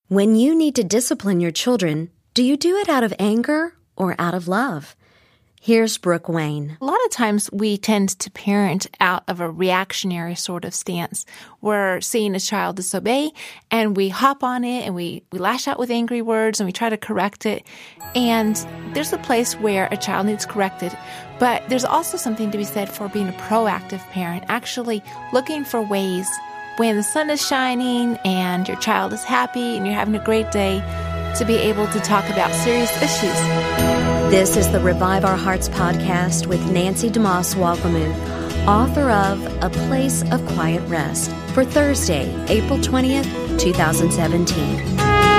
When you need to discipline your children, do you do it out of anger or out of love? Here's Brooke Wayne. A lot of times we tend to parent out of a reactionary sort of stance. We're seeing a child disobey and we hop on it and we lash out with angry words and we try to correct it. And there's a place where a child needs corrected. But there's also something to be said for being a proactive parent, actually looking for ways when the sun is shining and your child is happy and you're having a great day to be able to talk about serious issues. This is the Revive Our Hearts podcast with Nancy DeMoss Wolgemuth, author of A Place of Quiet Rest, for Thursday, April 20th, 2017.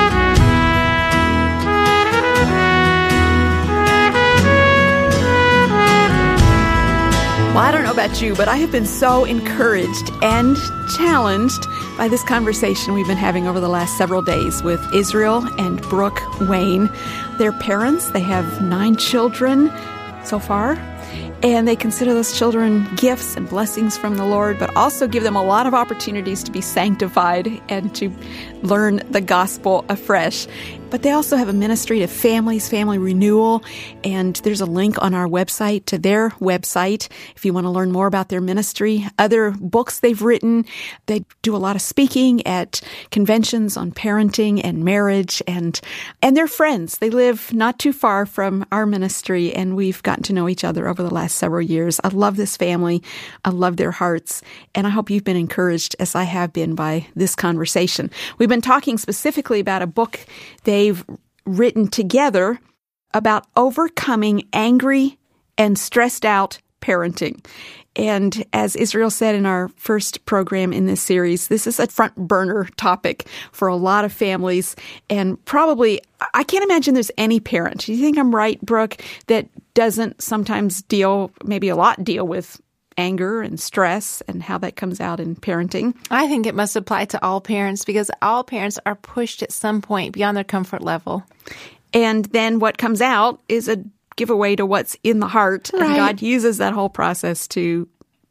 Well, I don't know about you, but I have been so encouraged and challenged by this conversation we've been having over the last several days with Israel and Brooke Wayne. They're parents. They have 9 children so far, and they consider those children gifts and blessings from the Lord, but also give them a lot of opportunities to be sanctified and to learn the gospel afresh. But they also have a ministry to families, family renewal, and there's a link on our website to their website if you want to learn more about their ministry. Other books they've written. They do a lot of speaking at conventions on parenting and marriage, and they're friends. They live not too far from our ministry, and we've gotten to know each other over the last several years. I love this family. I love their hearts, and I hope you've been encouraged as I have been by this conversation. We've been talking specifically about a book they've written together about overcoming angry and stressed out parenting. And as Israel said in our first program in this series, this is a front burner topic for a lot of families. And probably, I can't imagine there's any parent, do you think I'm right, Brooke, that doesn't sometimes deal with anger and stress and how that comes out in parenting? I think it must apply to all parents because all parents are pushed at some point beyond their comfort level. And then what comes out is a giveaway to what's in the heart. Right. And God uses that whole process to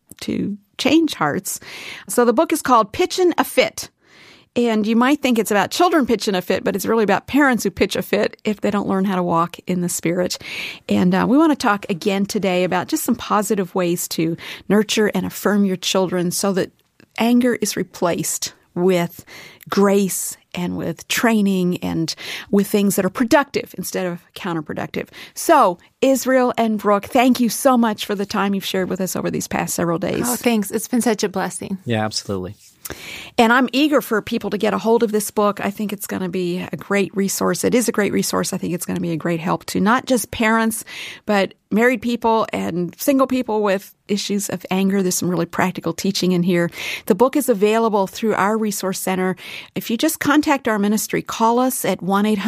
change hearts. So the book is called Pitchin' a Fit. And you might think it's about children pitching a fit, but it's really about parents who pitch a fit if they don't learn how to walk in the Spirit. And we want to talk again today about just some positive ways to nurture and affirm your children so that anger is replaced with grace and with training and with things that are productive instead of counterproductive. So, Israel and Brooke, thank you so much for the time you've shared with us over these past several days. Oh, thanks. It's been such a blessing. Yeah, absolutely. And I'm eager for people to get a hold of this book. I think it's going to be a great resource. It is a great resource. I think it's going to be a great help to not just parents, but married people and single people with issues of anger. There's some really practical teaching in here. The book is available through our resource center. If you just contact our ministry, call us at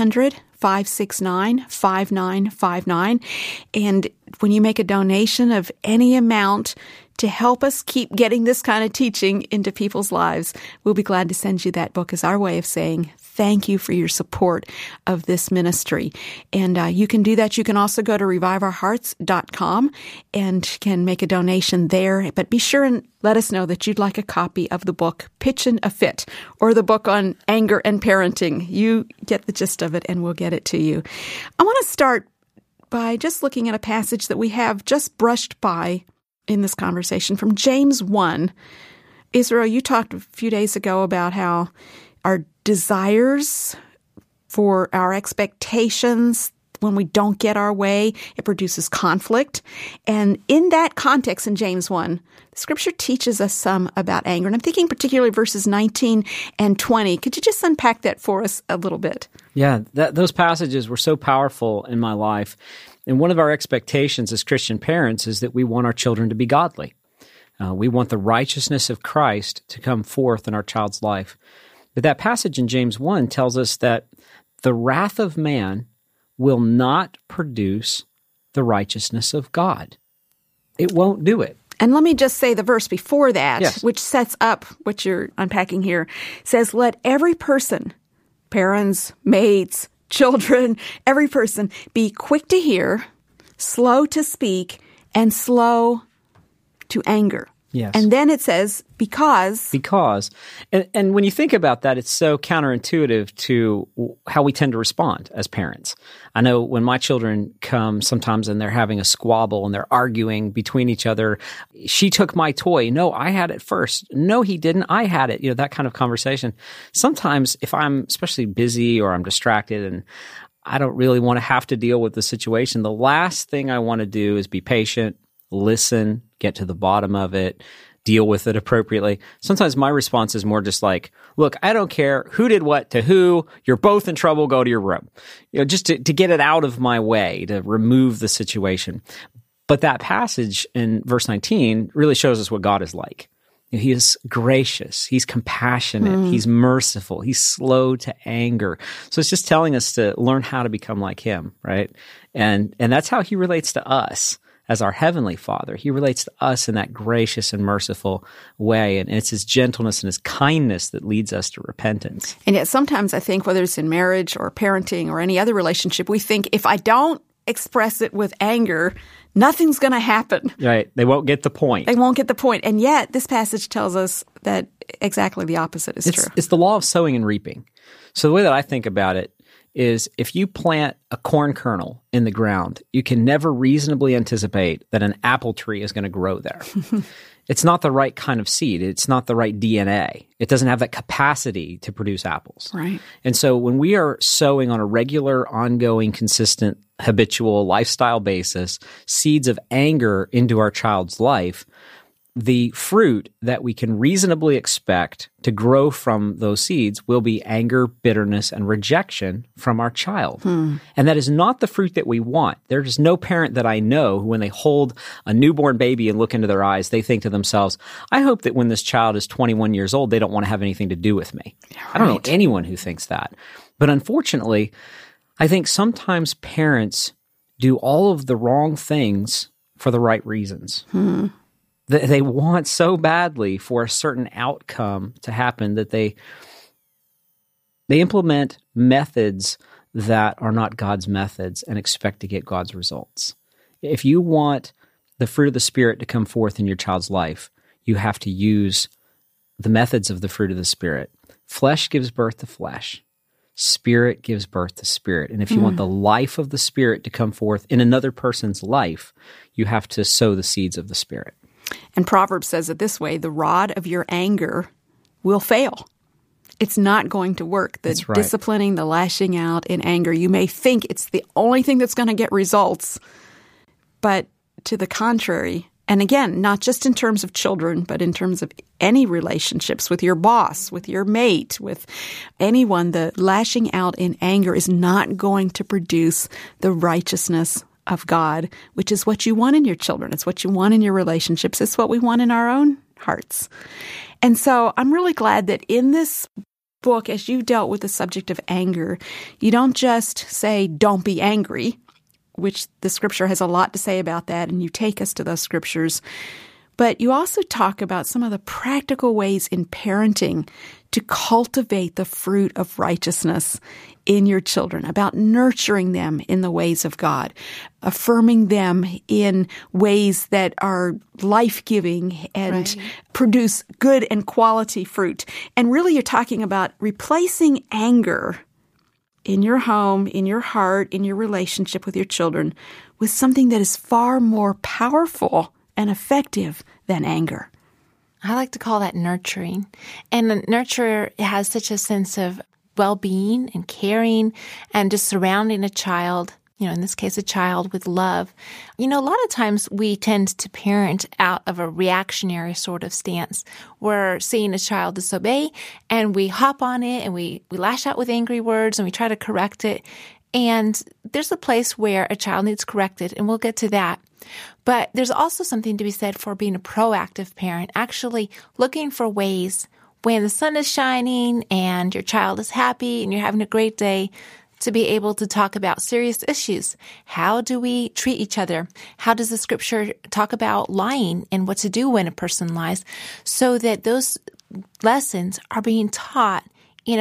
1-800-569-5959. And when you make a donation of any amount to help us keep getting this kind of teaching into people's lives, we'll be glad to send you that book as our way of saying thank you for your support of this ministry. And you can do that. You can also go to reviveourhearts.com and can make a donation there. But be sure and let us know that you'd like a copy of the book Pitchin' a Fit or the book on anger and parenting. You get the gist of it and we'll get it to you. I want to start by just looking at a passage that we have just brushed by in this conversation from James 1. Israel, you talked a few days ago about how our desires for our expectations, when we don't get our way, it produces conflict. And in that context, in James 1, the Scripture teaches us some about anger. And I'm thinking particularly verses 19 and 20. Could you just unpack that for us a little bit? Yeah, those passages were so powerful in my life. And one of our expectations as Christian parents is that we want our children to be godly. We want the righteousness of Christ to come forth in our child's life. But that passage in James 1 tells us that the wrath of man will not produce the righteousness of God. It won't do it. And let me just say the verse before that, yes, which sets up what you're unpacking here, says, let every person, parents, mates, children, every person, be quick to hear, slow to speak, and slow to anger. Yes. And then it says, because. And when you think about that, it's so counterintuitive to how we tend to respond as parents. I know when my children come sometimes and they're having a squabble and they're arguing between each other, she took my toy. No, I had it first. No, he didn't. I had it. That kind of conversation. Sometimes if I'm especially busy or I'm distracted and I don't really want to have to deal with the situation, the last thing I want to do is be patient, listen, get to the bottom of it, deal with it appropriately. Sometimes my response is more just like, look, I don't care who did what to who. You're both in trouble. Go to your room. Just to get it out of my way, to remove the situation. But that passage in verse 19 really shows us what God is like. He is gracious. He's compassionate. He's merciful. He's slow to anger. So it's just telling us to learn how to become like him, right? And that's how he relates to us as our heavenly Father. He relates to us in that gracious and merciful way. And it's his gentleness and his kindness that leads us to repentance. And yet sometimes I think whether it's in marriage or parenting or any other relationship, we think if I don't express it with anger, nothing's going to happen. Right. They won't get the point. They won't get the point. And yet this passage tells us that exactly the opposite is true. It's the law of sowing and reaping. So the way that I think about it is if you plant a corn kernel in the ground, you can never reasonably anticipate that an apple tree is going to grow there. It's not the right kind of seed. It's not the right DNA. It doesn't have that capacity to produce apples. Right. And so when we are sowing on a regular, ongoing, consistent, habitual lifestyle basis seeds of anger into our child's life, the fruit that we can reasonably expect to grow from those seeds will be anger, bitterness, and rejection from our child. And that is not the fruit that we want. There's no parent that I know who, when they hold a newborn baby and look into their eyes, they think to themselves, I hope that when this child is 21 years old, they don't want to have anything to do with me. Right. I don't know anyone who thinks that. But unfortunately, I think sometimes parents do all of the wrong things for the right reasons. They want so badly for a certain outcome to happen that they implement methods that are not God's methods and expect to get God's results. If you want the fruit of the Spirit to come forth in your child's life, you have to use the methods of the fruit of the Spirit. Flesh gives birth to flesh. Spirit gives birth to spirit. And if you want the life of the Spirit to come forth in another person's life, you have to sow the seeds of the Spirit. And Proverbs says it this way, the rod of your anger will fail. It's not going to work. The That's right. disciplining, the lashing out in anger, you may think it's the only thing that's going to get results, but to the contrary. And again, not just in terms of children, but in terms of any relationships with your boss, with your mate, with anyone, the lashing out in anger is not going to produce the righteousness of God, which is what you want in your children. It's what you want in your relationships. It's what we want in our own hearts. And so I'm really glad that in this book, as you dealt with the subject of anger, you don't just say, don't be angry, which the scripture has a lot to say about that, and you take us to those scriptures. But you also talk about some of the practical ways in parenting to cultivate the fruit of righteousness in your children, about nurturing them in the ways of God, affirming them in ways that are life-giving and produce good and quality fruit. And really you're talking about replacing anger in your home, in your heart, in your relationship with your children with something that is far more powerful and effective than anger. I like to call that nurturing. And the nurturer has such a sense of well-being and caring and just surrounding a child, in this case, a child with love. A lot of times we tend to parent out of a reactionary sort of stance. We're seeing a child disobey and we hop on it and we lash out with angry words and we try to correct it. And there's a place where a child needs corrected, and we'll get to that. But there's also something to be said for being a proactive parent, actually looking for ways when the sun is shining and your child is happy and you're having a great day to be able to talk about serious issues. How do we treat each other? How does the scripture talk about lying and what to do when a person lies? So that those lessons are being taught in a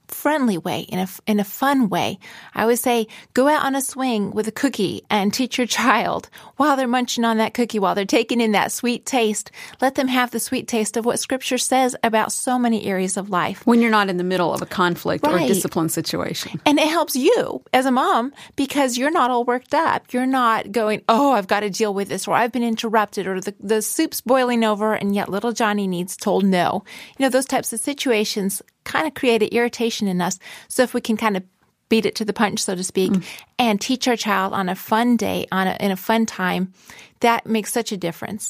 friendly way, in a fun way. I would say, go out on a swing with a cookie and teach your child while they're munching on that cookie, while they're taking in that sweet taste. Let them have the sweet taste of what Scripture says about so many areas of life. When you're not in the middle of a conflict or Right. a discipline situation. And it helps you as a mom because you're not all worked up. You're not going, oh, I've got to deal with this, or I've been interrupted, or the soup's boiling over and yet little Johnny needs told no. Those types of situations kind of create an irritation in us. So if we can kind of beat it to the punch, so to speak, and teach our child on a fun day, in a fun time, that makes such a difference.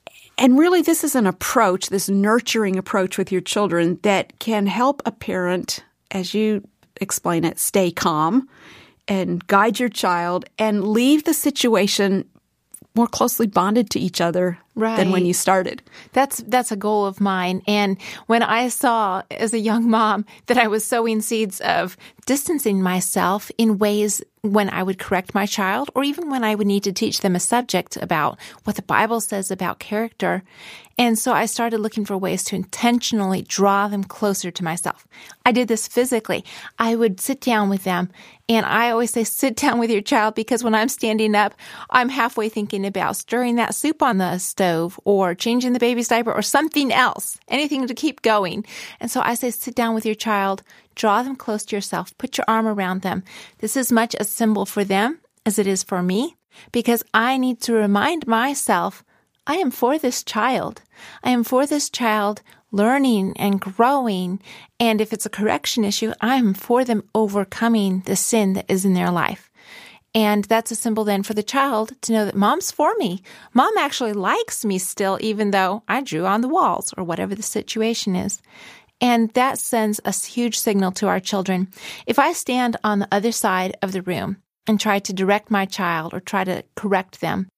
And really, this is an approach, this nurturing approach with your children that can help a parent, as you explain it, stay calm and guide your child and leave the situation more closely bonded to each other than when you started. That's a goal of mine. And when I saw as a young mom that I was sowing seeds of distancing myself in ways when I would correct my child, or even when I would need to teach them a subject about what the Bible says about character. And so I started looking for ways to intentionally draw them closer to myself. I did this physically. I would sit down with them, and I always say, sit down with your child, because when I'm standing up, I'm halfway thinking about stirring that soup on the stove or changing the baby's diaper or something else, anything to keep going. And so I say, sit down with your child, draw them close to yourself, put your arm around them. This is much a symbol for them as it is for me, because I need to remind myself, I am for this child. I am for this child learning and growing. And if it's a correction issue, I'm for them overcoming the sin that is in their life. And that's a symbol then for the child to know that mom's for me. Mom actually likes me still, even though I drew on the walls or whatever the situation is. And that sends a huge signal to our children. If I stand on the other side of the room and try to direct my child or try to correct them,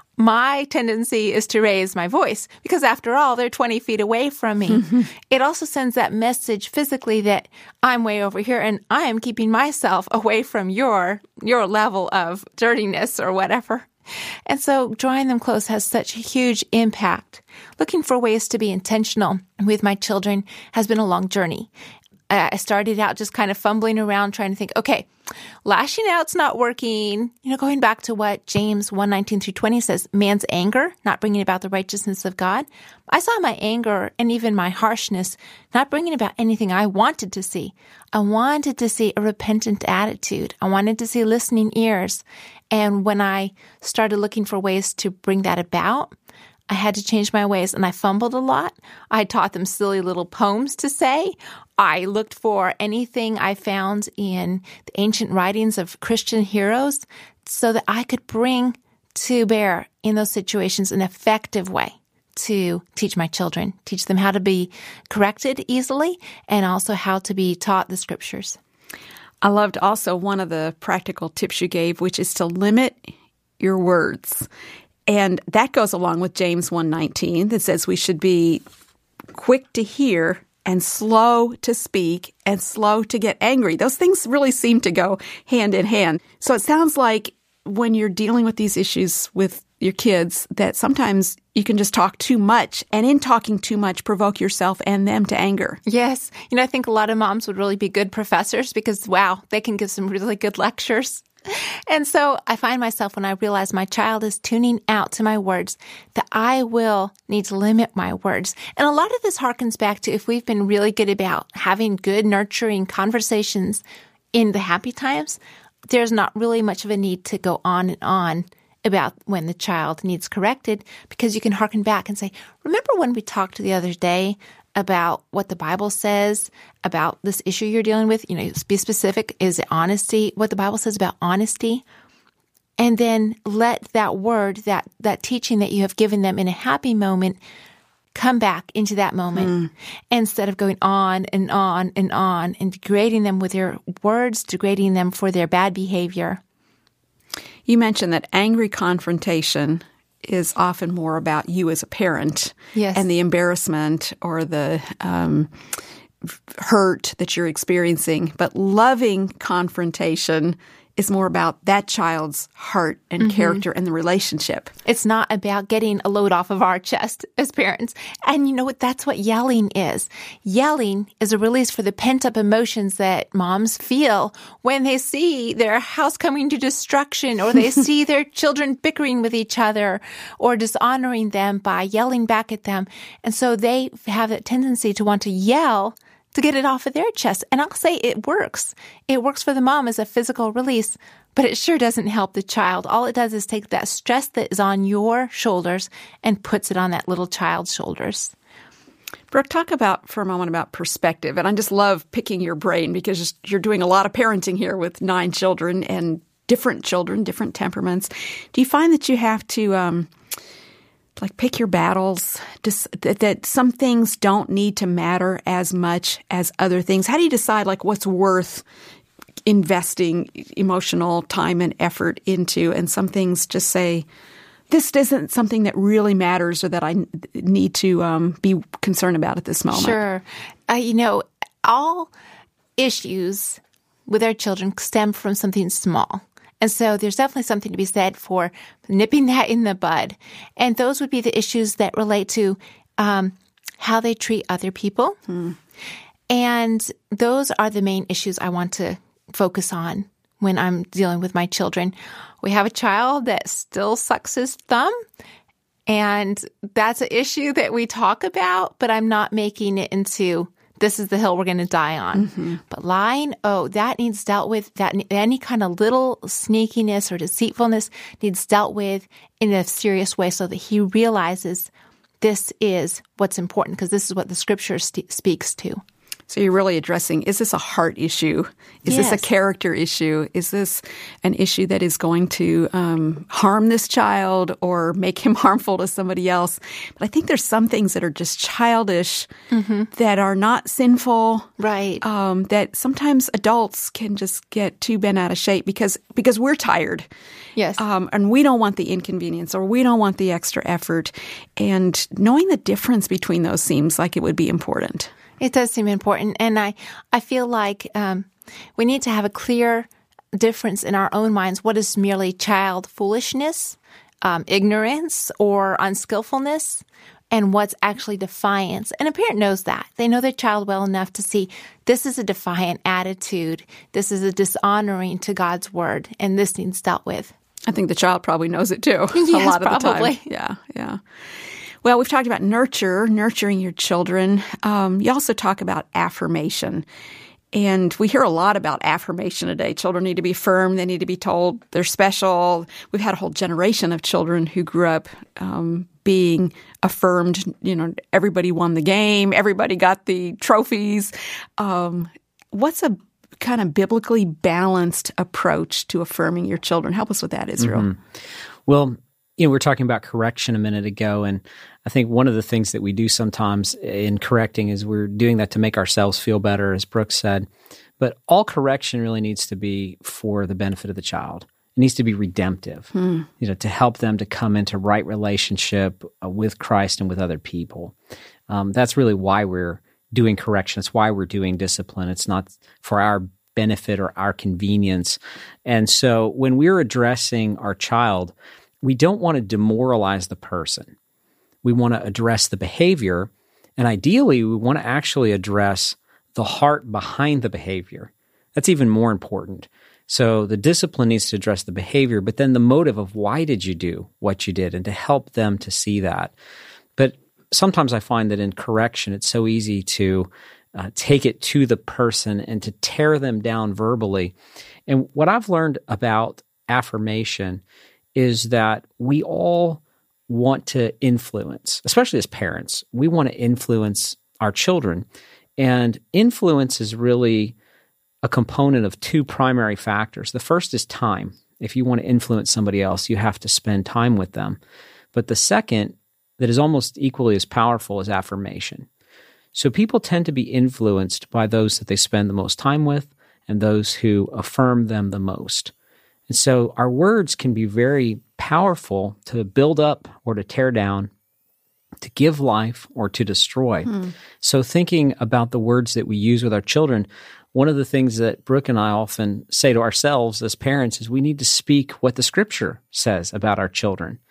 my tendency is to raise my voice because, after all, they're 20 feet away from me. It also sends that message physically that I'm way over here and I am keeping myself away from your level of dirtiness or whatever. And so drawing them close has such a huge impact. Looking for ways to be intentional with my children has been a long journey. I started out just kind of fumbling around trying to think, okay, lashing out's not working. Going back to what James 1:19-20 says, man's anger, not bringing about the righteousness of God. I saw my anger and even my harshness not bringing about anything I wanted to see. I wanted to see a repentant attitude. I wanted to see listening ears. And when I started looking for ways to bring that about, I had to change my ways, and I fumbled a lot. I taught them silly little poems to say. I looked for anything I found in the ancient writings of Christian heroes so that I could bring to bear in those situations an effective way to teach my children, teach them how to be corrected easily and also how to be taught the Scriptures. I loved also one of the practical tips you gave, which is to limit your words. And that goes along with James 1:19 that says we should be quick to hear and slow to speak and slow to get angry. Those things really seem to go hand in hand. So it sounds like when you're dealing with these issues with your kids that sometimes you can just talk too much, and in talking too much, provoke yourself and them to anger. Yes. I think a lot of moms would really be good professors because, wow, they can give some really good lectures. And so I find myself, when I realize my child is tuning out to my words, that I will need to limit my words. And a lot of this harkens back to if we've been really good about having good, nurturing conversations in the happy times, there's not really much of a need to go on and on about when the child needs corrected, because you can harken back and say, remember when we talked the other day about what the Bible says about this issue you're dealing with? Be specific. Is it honesty? What the Bible says about honesty? And then let that word, that teaching that you have given them in a happy moment, come back into that moment instead of going on and on and on and degrading them with your words, degrading them for their bad behavior. You mentioned that angry confrontation is often more about you as a parent, yes, and the embarrassment or the hurt that you're experiencing. But loving confrontation is more about that child's heart and character and the relationship. It's not about getting a load off of our chest as parents. And you know what? That's what yelling is. Yelling is a release for the pent-up emotions that moms feel when they see their house coming to destruction, or they see their children bickering with each other or dishonoring them by yelling back at them. And so they have that tendency to want to yell to get it off of their chest. And I'll say it works. It works for the mom as a physical release, but it sure doesn't help the child. All it does is take that stress that is on your shoulders and puts it on that little child's shoulders. Brooke, talk for a moment about perspective. And I just love picking your brain because you're doing a lot of parenting here with 9 children and different children, different temperaments. Do you find that you have to pick your battles, that some things don't need to matter as much as other things? How do you decide what's worth investing emotional time and effort into, and some things just say, this isn't something that really matters or that I need to be concerned about at this moment? Sure. All issues with our children stem from something small. And so there's definitely something to be said for nipping that in the bud. And those would be the issues that relate to how they treat other people. And those are the main issues I want to focus on when I'm dealing with my children. We have a child that still sucks his thumb, and that's an issue that we talk about, but I'm not making it into this is the hill we're going to die on. But lying, that needs dealt with. That any kind of little sneakiness or deceitfulness needs dealt with in a serious way so that he realizes this is what's important, because this is what the scripture speaks to. So you're really addressing, is this a heart issue? Is this a character issue? Is this an issue that is going to harm this child or make him harmful to somebody else? But I think there's some things that are just childish that are not sinful. Right. That sometimes adults can just get too bent out of shape because we're tired. Yes. And we don't want the inconvenience, or we don't want the extra effort. And knowing the difference between those seems like it would be important. It does seem important. And I feel like we need to have a clear difference in our own minds. What is merely child foolishness, ignorance, or unskillfulness, and what's actually defiance. And a parent knows that. They know their child well enough to see this is a defiant attitude. This is a dishonoring to God's word, and this needs dealt with. I think the child probably knows it too. Yes, a lot of probably. the time. Yeah. Well, we've talked about nurturing your children. You also talk about affirmation. And we hear a lot about affirmation today. Children need to be affirmed. They need to be told they're special. We've had a whole generation of children who grew up being affirmed. Everybody won the game. Everybody got the trophies. What's a kind of biblically balanced approach to affirming your children? Help us with that, Israel. Well, we were talking about correction a minute ago, and I think one of the things that we do sometimes in correcting is we're doing that to make ourselves feel better, as Brooke said. But all correction really needs to be for the benefit of the child. It needs to be redemptive, to help them to come into right relationship with Christ and with other people. That's really why we're doing correction. It's why we're doing discipline. It's not for our benefit or our convenience. And so when we're addressing our child, we don't want to demoralize the person. We want to address the behavior, and ideally, we want to actually address the heart behind the behavior. That's even more important. So the discipline needs to address the behavior, but then the motive of why did you do what you did, and to help them to see that. But sometimes I find that in correction, it's so easy to take it to the person and to tear them down verbally. And what I've learned about affirmation is that we all want to influence, especially as parents. We want to influence our children. And influence is really a component of 2 primary factors. The first is time. If you want to influence somebody else, you have to spend time with them. But the second, that is almost equally as powerful, is affirmation. So people tend to be influenced by those that they spend the most time with and those who affirm them the most. And so our words can be very powerful to build up or to tear down, to give life or to destroy. So thinking about the words that we use with our children, one of the things that Brooke and I often say to ourselves as parents is we need to speak what the Scripture says about our children.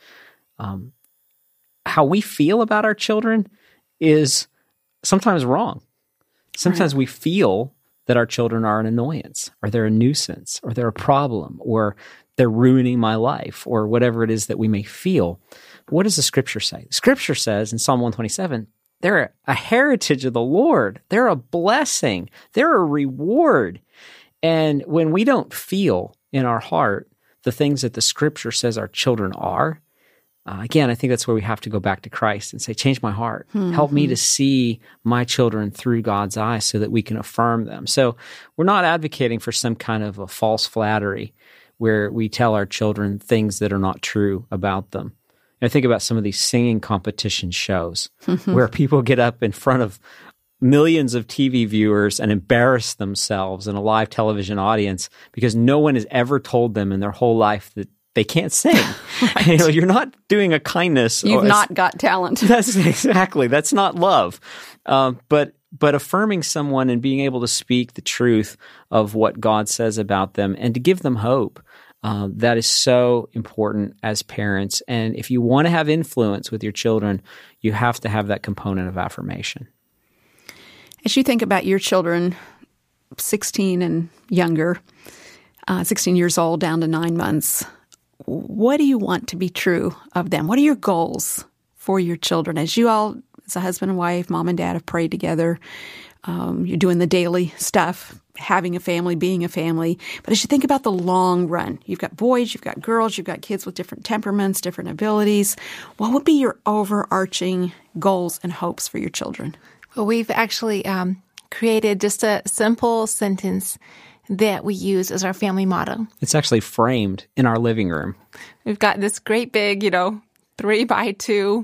How we feel about our children is sometimes wrong. Sometimes we feel that our children are an annoyance, or they're a nuisance, or they're a problem, or they're ruining my life, or whatever it is that we may feel. What does the Scripture say? The Scripture says in Psalm 127, they're a heritage of the Lord. They're a blessing. They're a reward. And when we don't feel in our heart the things that the Scripture says our children are, again, I think that's where we have to go back to Christ and say, change my heart. Help me to see my children through God's eyes so that we can affirm them. So we're not advocating for some kind of a false flattery where we tell our children things that are not true about them. I think about some of these singing competition shows where people get up in front of millions of TV viewers and embarrass themselves in a live television audience because no one has ever told them in their whole life that they can't sing. Right. You're not doing a kindness. You've not got talent. That's not love. But affirming someone and being able to speak the truth of what God says about them and to give them hope, that is so important as parents. And if you want to have influence with your children, you have to have that component of affirmation. As you think about your children, 16 and younger, 16 years old down to 9 months, what do you want to be true of them? What are your goals for your children? As you all, as a husband and wife, mom and dad have prayed together, you're doing the daily stuff, having a family, being a family. But as you think about the long run, you've got boys, you've got girls, you've got kids with different temperaments, different abilities. What would be your overarching goals and hopes for your children? Well, we've actually created just a simple sentence that we use as our family motto. It's actually framed in our living room. We've got this great big, 3x2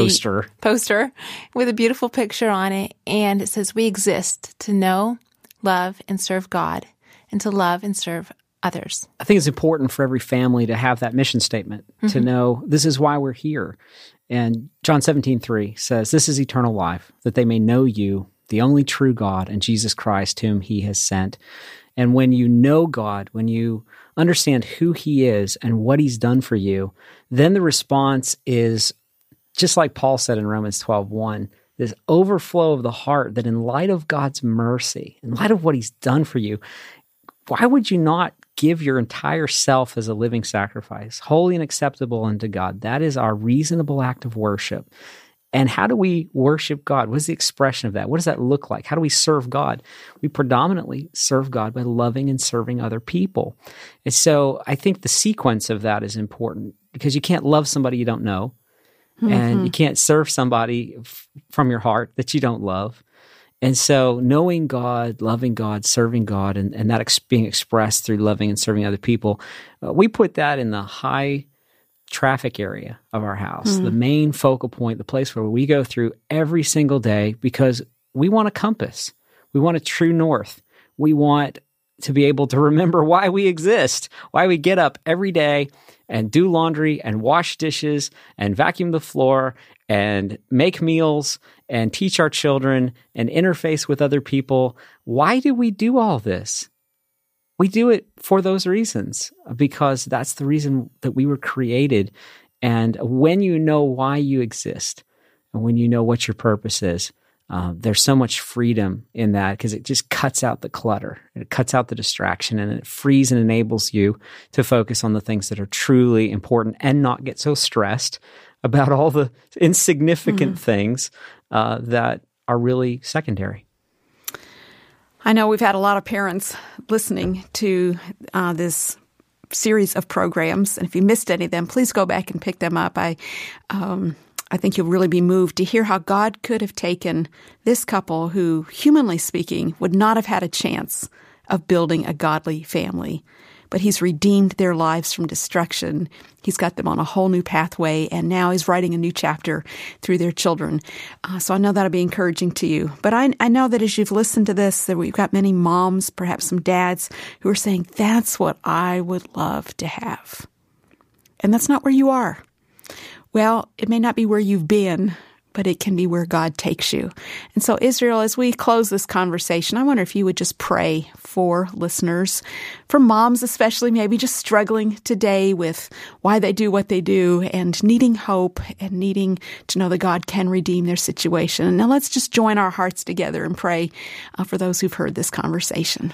poster with a beautiful picture on it. And it says, we exist to know, love, and serve God, and to love and serve others. I think it's important for every family to have that mission statement, to know this is why we're here. And John 17:3 says, this is eternal life, that they may know you, the only true God, and Jesus Christ, whom he has sent. And when you know God, when you understand who he is and what he's done for you, then the response is, just like Paul said in Romans 12:1, this overflow of the heart that in light of God's mercy, in light of what he's done for you, why would you not give your entire self as a living sacrifice, holy and acceptable unto God? That is our reasonable act of worship. And how do we worship God? What is the expression of that? What does that look like? How do we serve God? We predominantly serve God by loving and serving other people. And so I think the sequence of that is important because you can't love somebody you don't know, and you can't serve somebody from your heart that you don't love. And so knowing God, loving God, serving God, and that being expressed through loving and serving other people, we put that in the high traffic area of our house, the main focal point, the place where we go through every single day because we want a compass. We want a true north. We want to be able to remember why we exist, why we get up every day and do laundry and wash dishes and vacuum the floor and make meals and teach our children and interface with other people. Why do we do all this? We do it for those reasons because that's the reason that we were created. And when you know why you exist and when you know what your purpose is, there's so much freedom in that because it just cuts out the clutter. It cuts out the distraction and it frees and enables you to focus on the things that are truly important and not get so stressed about all the insignificant things that are really secondary. I know we've had a lot of parents listening to this series of programs, and if you missed any of them, please go back and pick them up. I think you'll really be moved to hear how God could have taken this couple who, humanly speaking, would not have had a chance of building a godly family. But he's redeemed their lives from destruction. He's got them on a whole new pathway, and now he's writing a new chapter through their children. So I know that'll be encouraging to you. But I know that as you've listened to this, that we've got many moms, perhaps some dads, who are saying, that's what I would love to have. And that's not where you are. Well, it may not be where you've been, but it can be where God takes you. And so, Israel, as we close this conversation, I wonder if you would just pray for listeners, for moms especially, maybe just struggling today with why they do what they do and needing hope and needing to know that God can redeem their situation. And now let's just join our hearts together and pray for those who've heard this conversation.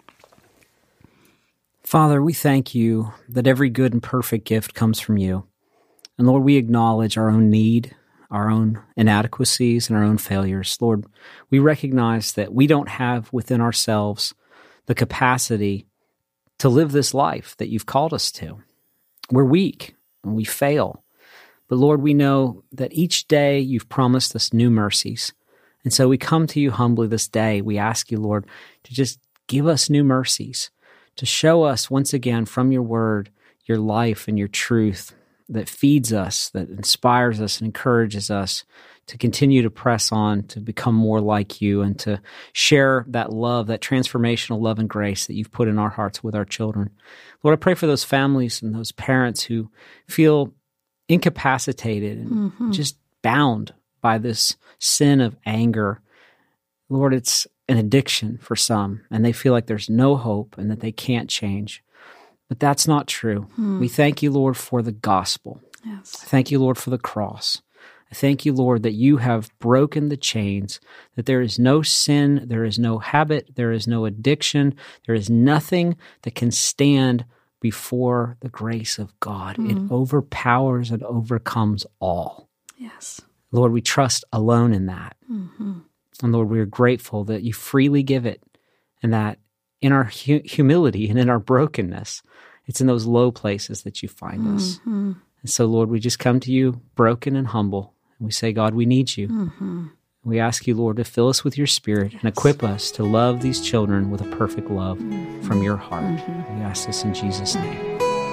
Father, we thank you that every good and perfect gift comes from you. And Lord, we acknowledge our own need, our own inadequacies, and our own failures. Lord, we recognize that we don't have within ourselves the capacity to live this life that you've called us to. We're weak and we fail. But Lord, we know that each day you've promised us new mercies. And so we come to you humbly this day. We ask you, Lord, to just give us new mercies, to show us once again from your word, your life and your truth that feeds us, that inspires us and encourages us to continue to press on, to become more like you, and to share that love, that transformational love and grace that you've put in our hearts with our children. Lord, I pray for those families and those parents who feel incapacitated and just bound by this sin of anger. Lord, it's an addiction for some, and they feel like there's no hope and that they can't change. But that's not true. We thank you, Lord, for the gospel. Yes. I thank you, Lord, for the cross. I thank you, Lord, that you have broken the chains, that there is no sin, there is no habit, there is no addiction, there is nothing that can stand before the grace of God. It overpowers and overcomes all. Yes. Lord, we trust alone in that. And Lord, we are grateful that you freely give it, and that in our humility and in our brokenness, it's in those low places that you find us. And so, Lord, we just come to you broken and humble, and we say, God, we need you. We ask you, Lord, to fill us with your Spirit and equip us to love these children with a perfect love from your heart. We ask this in Jesus' name.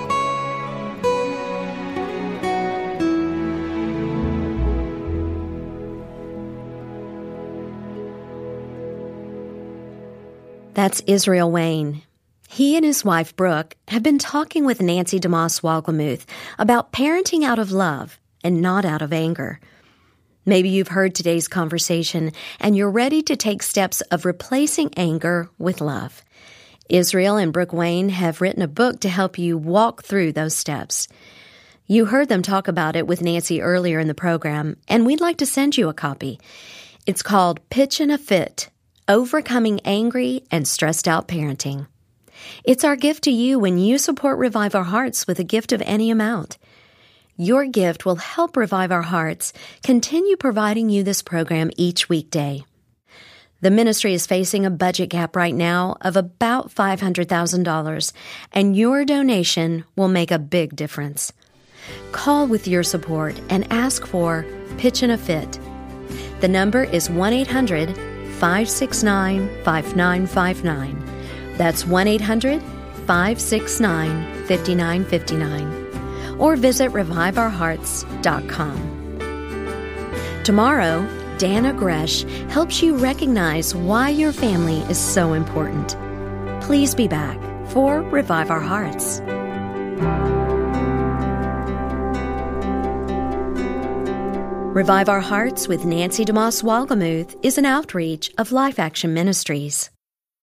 That's Israel Wayne. He and his wife, Brooke, have been talking with Nancy DeMoss Wolgemuth about parenting out of love and not out of anger. Maybe you've heard today's conversation and you're ready to take steps of replacing anger with love. Israel and Brooke Wayne have written a book to help you walk through those steps. You heard them talk about it with Nancy earlier in the program, and we'd like to send you a copy. It's called Pitchin' a Fit: Overcoming Angry and Stressed Out Parenting. It's our gift to you when you support Revive Our Hearts with a gift of any amount. Your gift will help Revive Our Hearts continue providing you this program each weekday. The ministry is facing a budget gap right now of about $500,000, and your donation will make a big difference. Call with your support and ask for Pitchin' a Fit. The number is 1-800-569-5959. That's 1-800-569-5959. Or visit ReviveOurHearts.com. Tomorrow, Dana Gresh helps you recognize why your family is so important. Please be back for Revive Our Hearts. Revive Our Hearts with Nancy DeMoss Wolgemuth is an outreach of Life Action Ministries.